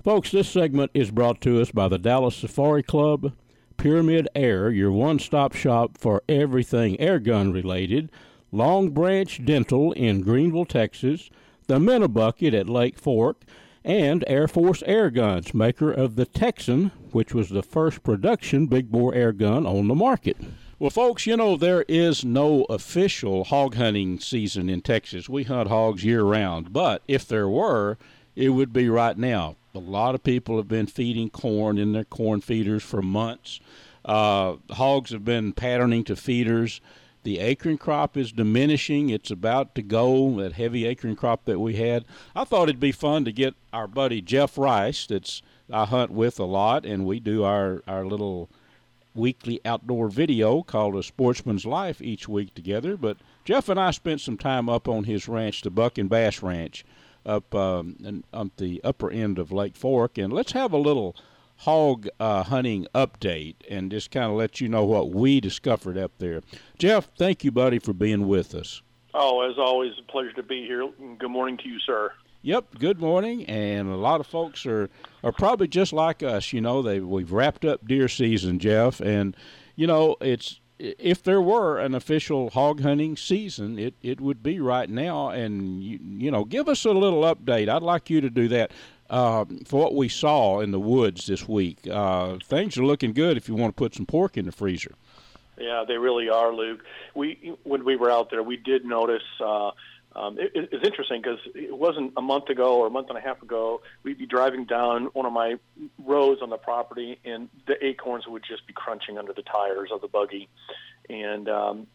Folks, this segment is brought to us by the Dallas Safari Club, Pyramid Air, your one-stop shop for everything airgun related, Long Branch Dental in Greenville, Texas, the Minnebucket at Lake Fork, and Air Force Air Guns, maker of the Texan, which was the first production big-bore air gun on the market. Well, folks, you know, there is no official hog hunting season in Texas. We hunt hogs year-round, but if there were, it would be right now. A lot of people have been feeding corn in their corn feeders for months. Hogs have been patterning to feeders. The acorn crop is diminishing. It's about to go, that heavy acorn crop that we had. I thought it'd be fun to get our buddy Jeff Rice, I hunt with a lot, and we do our little weekly outdoor video called A Sportsman's Life each week together. But Jeff and I spent some time up on his ranch, the Buck and Bass Ranch, up on the upper end of Lake Fork. And let's have a little hog hunting update and just kind of let you know what we discovered up there. Jeff, thank you, buddy, for being with us. Oh, as always, a pleasure to be here. Good morning to you, sir. Yep, good morning. And a lot of folks are probably just like us. You know, we've wrapped up deer season, Jeff, and you know, if there were an official hog hunting season, it would be right now. And you know, give us a little update. I'd like you to do that. For what we saw in the woods this week, things are looking good if you want to put some pork in the freezer. Yeah, they really are, Luke. When we were out there, we did notice. It's interesting because it wasn't a month ago or a month and a half ago. We'd be driving down one of my roads on the property, and the acorns would just be crunching under the tires of the buggy, and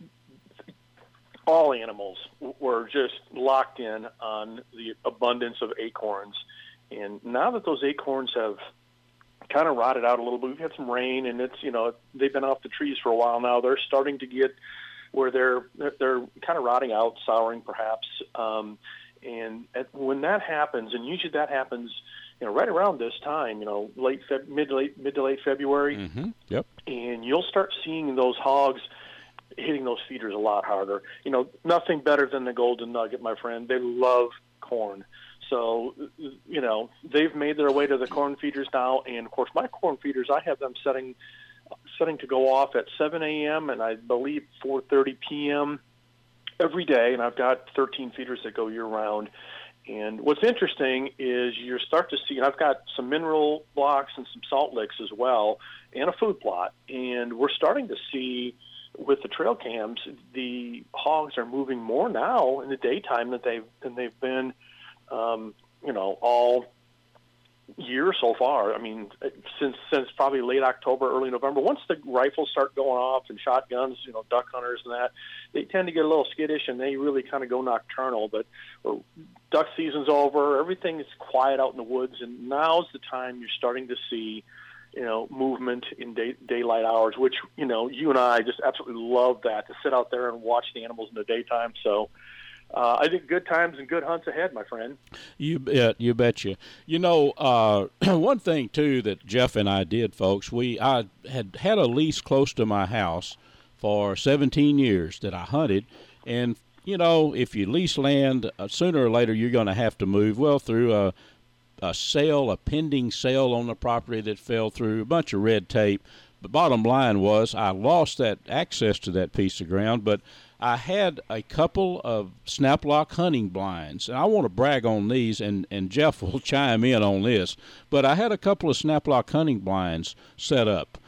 all animals were just locked in on the abundance of acorns. And now that those acorns have kind of rotted out a little bit, we've had some rain, and they've been off the trees for a while now. They're starting to get where they're kind of rotting out, souring perhaps. When that happens, and usually that happens, right around this time, mid to late February. Mm-hmm. Yep. And you'll start seeing those hogs hitting those feeders a lot harder. Nothing better than the golden nugget, my friend. They love corn. So, they've made their way to the corn feeders now, and of course, my corn feeders, I have them setting to go off at 7 a.m. and I believe 4:30 p.m. every day, and I've got 13 feeders that go year-round. And what's interesting is you start to see, and I've got some mineral blocks and some salt licks as well, and a food plot, and we're starting to see with the trail cams, the hogs are moving more now in the daytime than they've been all year so far. I mean, since probably late October, early November. Once the rifles start going off and shotguns, duck hunters and that, they tend to get a little skittish and they really kind of go nocturnal. But duck season's over, everything is quiet out in the woods, and now's the time you're starting to see movement in daylight hours, which, you and I just absolutely love that, to sit out there and watch the animals in the daytime. So I think good times and good hunts ahead, my friend. You betcha. One thing, too, that Jeff and I did, folks, I had a lease close to my house for 17 years that I hunted, and, if you lease land, sooner or later you're going to have to move. Well, through a pending sale on the property that fell through, a bunch of red tape. The bottom line was I lost that access to that piece of ground, but I had a couple of Snap-Lock hunting blinds, and I want to brag on these, and Jeff will chime in on this, but I had a couple of Snap-Lock hunting blinds set up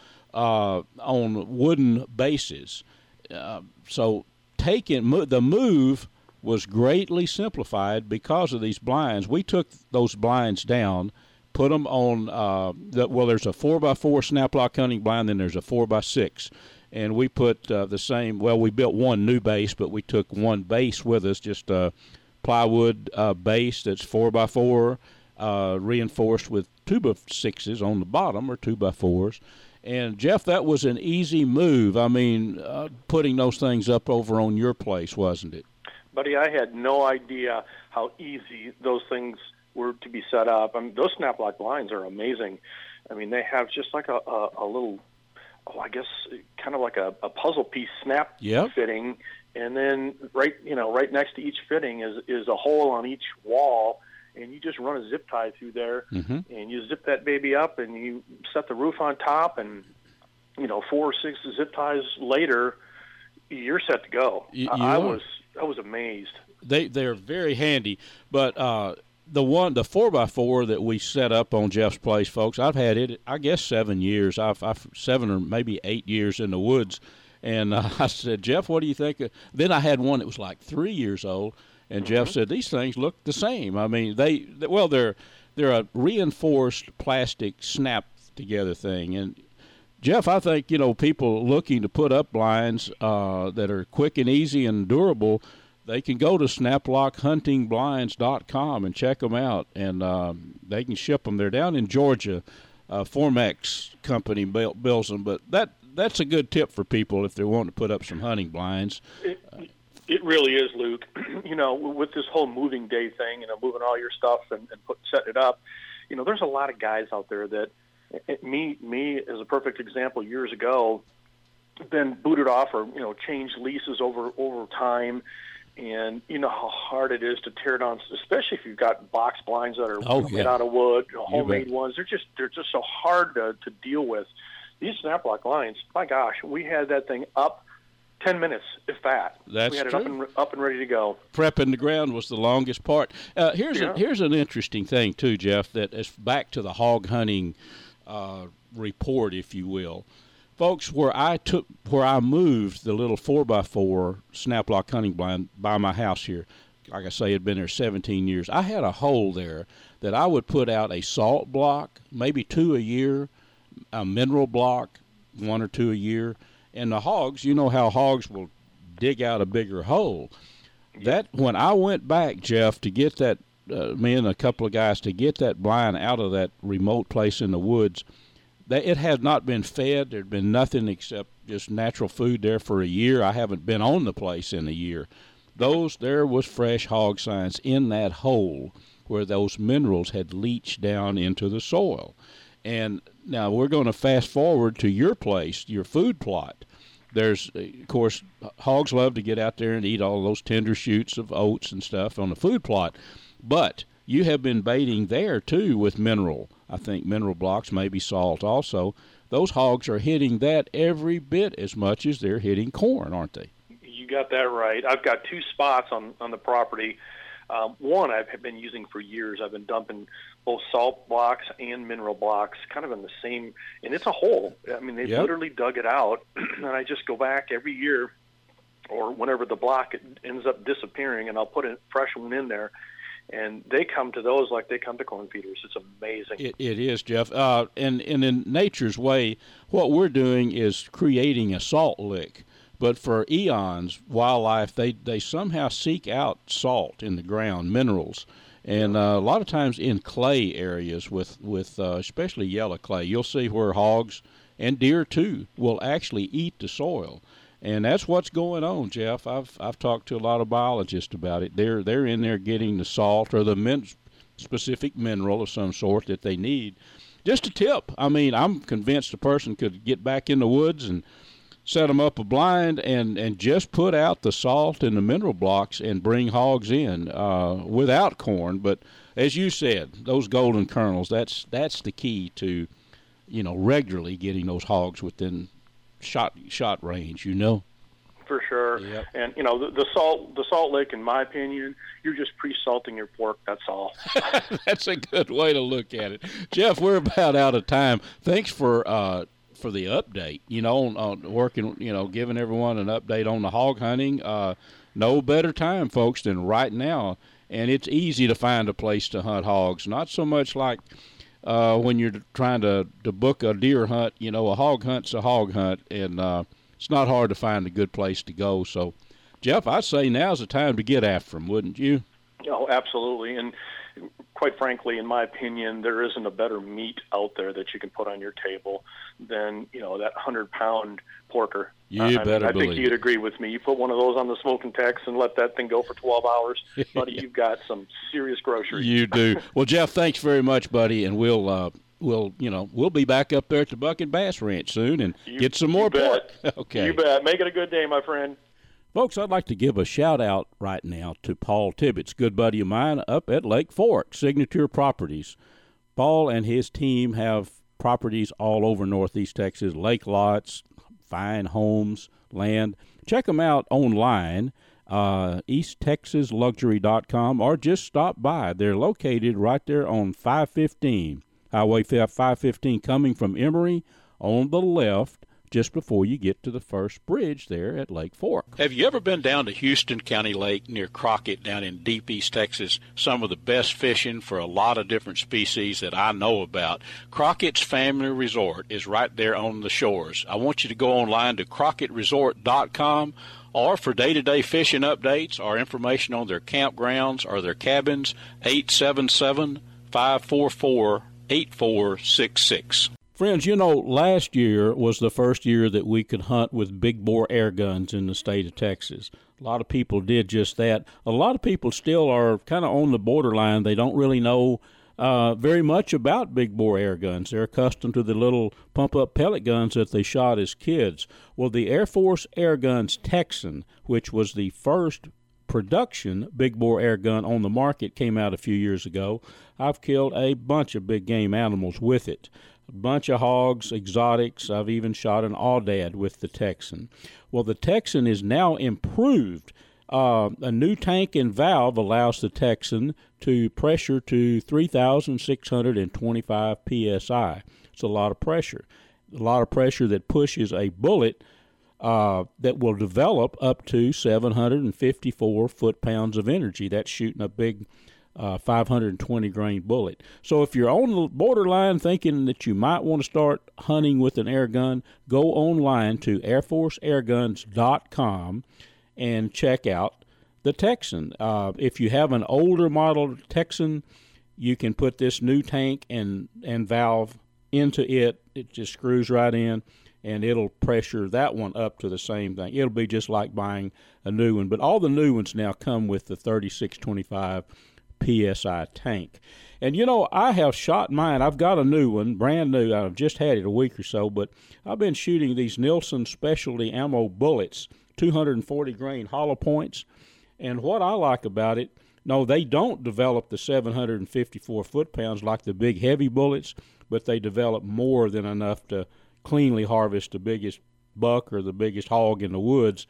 on wooden bases. So the move was greatly simplified because of these blinds. We took those blinds down, put them on, there's a 4x4 Snap-Lock hunting blind, then there's a 4x6. And we put we built one new base, but we took one base with us, just a plywood base that's 4x4, reinforced with 2x6s on the bottom, or 2x4s. And, Jeff, that was an easy move. I mean, putting those things up over on your place, wasn't it? Buddy, I had no idea how easy those things were to be set up. I mean, those Snap-Lock blinds are amazing. I mean, they have just like a little, I guess, kind of like a puzzle piece snap fitting, and then right next to each fitting is a hole on each wall, and you just run a zip tie through there, Mm-hmm. and you zip that baby up, and you set the roof on top, and 4 or 6 zip ties later, you're set to go. I was amazed. They're very handy, but the 4x4 that we set up on Jeff's place, folks, I've had it, I guess, 7 years. I've 7 or maybe 8 years in the woods, and I said, Jeff, what do you think? Then I had one that was like 3 years old, and Jeff said, these things look the same. I mean, they're a reinforced plastic snap together thing, and Jeff, I think, people looking to put up blinds that are quick and easy and durable, they can go to snaplockhuntingblinds.com and check them out, and they can ship them. They're down in Georgia. Formex company builds them, but that's a good tip for people if they're wanting to put up some hunting blinds. It really is, Luke. With this whole moving day thing, moving all your stuff and setting it up, there's a lot of guys out there that, me as a perfect example, years ago, been booted off or changed leases over time, and you know how hard it is to tear down, especially if you've got box blinds that are made out of wood, homemade ones. They're just so hard to deal with. These Snap-Lock blinds, my gosh, we had that thing up 10 minutes, if that. That's we had true. it up and ready to go. Prepping the ground was the longest part. Here's an interesting thing too, Jeff. That is back to the hog hunting report, if you will, folks. Where I moved the little 4x4 Snap-Lock hunting blind by my house here. Like I say, it had been there 17 years. I had a hole there that I would put out a salt block, maybe 2 a year, a mineral block, 1 or 2 a year. And the hogs, you know how hogs will dig out a bigger hole. That when I went back, Jeff, to get that, me and a couple of guys, to get that blind out of that remote place in the woods, it had not been fed. There'd been nothing except just natural food there for a year. I haven't been on the place in a year. There was fresh hog signs in that hole where those minerals had leached down into the soil. And now we're going to fast forward to your place, your food plot. There's, of course, hogs love to get out there and eat all those tender shoots of oats and stuff on the food plot. But you have been baiting there, too, with mineral blocks, maybe salt also. Those hogs are hitting that every bit as much as they're hitting corn, aren't they? You got that right. I've got 2 spots on the property. One I've been using for years. I've been dumping both salt blocks and mineral blocks kind of in the same, and it's a hole. I mean, they literally dug it out, and I just go back every year or whenever the block ends up disappearing, and I'll put a fresh one in there, and they come to those like they come to corn feeders. It's amazing. It is, Jeff. And in nature's way, what we're doing is creating a salt lick. But for eons, wildlife, they somehow seek out salt in the ground, minerals. And a lot of times in clay areas with especially yellow clay, you'll see where hogs and deer, too, will actually eat the soil. And that's what's going on, Jeff. I've talked to a lot of biologists about it. They're in there getting the salt or the specific mineral of some sort that they need. Just a tip. I mean, I'm convinced a person could get back in the woods and set them up a blind and just put out the salt and the mineral blocks and bring hogs in without corn. But as you said, those golden kernels, that's the key to, regularly getting those hogs within shot range, For sure. Yep. And the salt lick, in my opinion, you're just pre-salting your pork. That's all. That's a good way to look at it. Jeff, we're about out of time. Thanks for the update, on working, giving everyone an update on the hog hunting. No better time, folks, than right now. And it's easy to find a place to hunt hogs. Not so much like when you're trying to book a deer hunt. A hog hunt's a hog hunt, and it's not hard to find a good place to go. So, Jeff, I'd say now's the time to get after them, wouldn't you? Oh, absolutely. And quite frankly, in my opinion, there isn't a better meat out there that you can put on your table than, that 100-pound porker. I think you'd agree with me. You put one of those on the smoking tex and let that thing go for 12 hours, buddy, you've got some serious groceries. You do. Well, Jeff, thanks very much, buddy, and we'll be back up there at the Buck and Bass Ranch soon and get some more pork. Okay. You bet. Make it a good day, my friend. Folks, I'd like to give a shout-out right now to Paul Tibbetts, good buddy of mine up at Lake Fork, Signature Properties. Paul and his team have properties all over Northeast Texas, lake lots, fine homes, land. Check them out online, easttexasluxury.com, or just stop by. They're located right there on 515, Highway 515, coming from Emory on the left, just before you get to the first bridge there at Lake Fork. Have you ever been down to Houston County Lake near Crockett down in deep East Texas? Some of the best fishing for a lot of different species that I know about. Crockett's Family Resort is right there on the shores. I want you to go online to CrockettResort.com, or for day-to-day fishing updates or information on their campgrounds or their cabins, 877-544-8466. Friends, you know, last year was the first year that we could hunt with big bore air guns in the state of Texas. A lot of people did just that. A lot of people still are kind of on the borderline. They don't really know very much about big bore air guns. They're accustomed to the little pump-up pellet guns that they shot as kids. Well, the Air Force Air Guns Texan, which was the first production big bore air gun on the market, came out a few years ago. I've killed a bunch of big game animals with it. A bunch of hogs, exotics. I've even shot an aoudad with the Texan. Well, the Texan is now improved. A new tank and valve allows the Texan to pressure to 3,625 psi. It's a lot of pressure. A lot of pressure that pushes a bullet that will develop up to 754 foot-pounds of energy. That's shooting a big 520 grain bullet. So if you're on the borderline thinking that you might want to start hunting with an air gun, go online to airforceairguns.com and check out the Texan. If you have an older model Texan, you can put this new tank and valve into it. It just screws right in, and it'll pressure that one up to the same thing. It'll be just like buying a new one. But all the new ones now come with the 3625 PSI tank. And, you know, I have shot mine. I've got a new one, brand new. I've just had it a week or so, but I've been shooting these Nielsen Specialty Ammo bullets, 240 grain hollow points. And what I like about it, no, they don't develop the 754 foot-pounds like the big heavy bullets, but they develop more than enough to cleanly harvest the biggest buck or the biggest hog in the woods.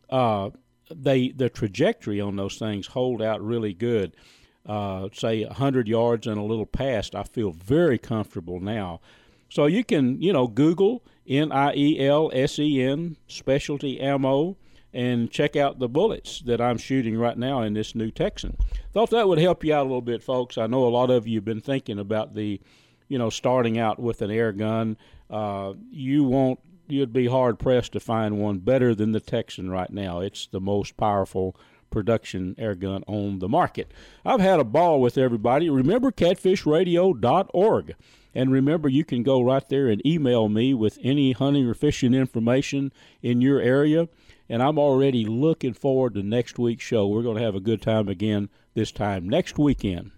The trajectory on those things hold out really good. Say 100 yards and a little past, I feel very comfortable now. So you can, you know, Google NIELSEN Specialty Ammo and check out the bullets that I'm shooting right now in this new Texan. Thought that would help you out a little bit, folks. I know a lot of you have been thinking about starting out with an air gun. You'd be hard-pressed to find one better than the Texan right now. It's the most powerful production air gun on the market. I've had a ball with everybody. Remember catfishradio.org. And remember, you can go right there and email me with any hunting or fishing information in your area. And I'm already looking forward to next week's show. We're going to have a good time again this time next weekend.